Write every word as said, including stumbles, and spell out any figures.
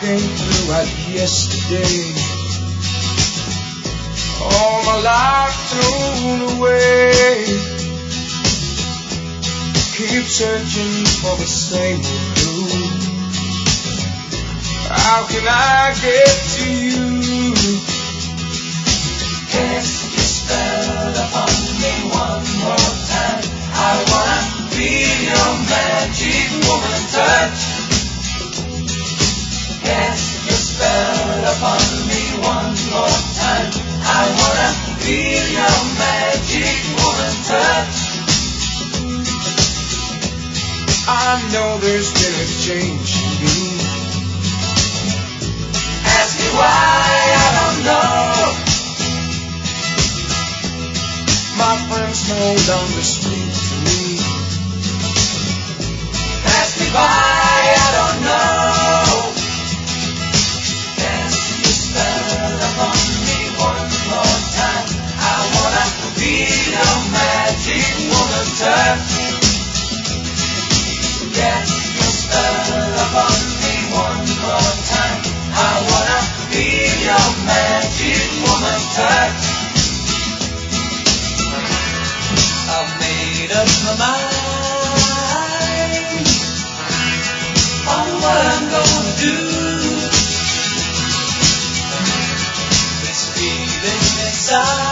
came through at yesterday. All my life thrown away. Keep searching for the same clue. How can I get to you? Cast your spell upon me one more time. I wanna feel your magic woman touch. Cast your spell upon me one more time. I wanna feel your magic woman touch. I know there's been a change in me. Ask me why, I don't know. My friends no longer speak to me. Ask me why, I don't know. Cast your spell upon me one more time. I wanna feel your magic woman touch. Cast your spell upon me one more time. I wanna feel your magic woman touch. I've made up my mind on what I'm gonna do. This feeling inside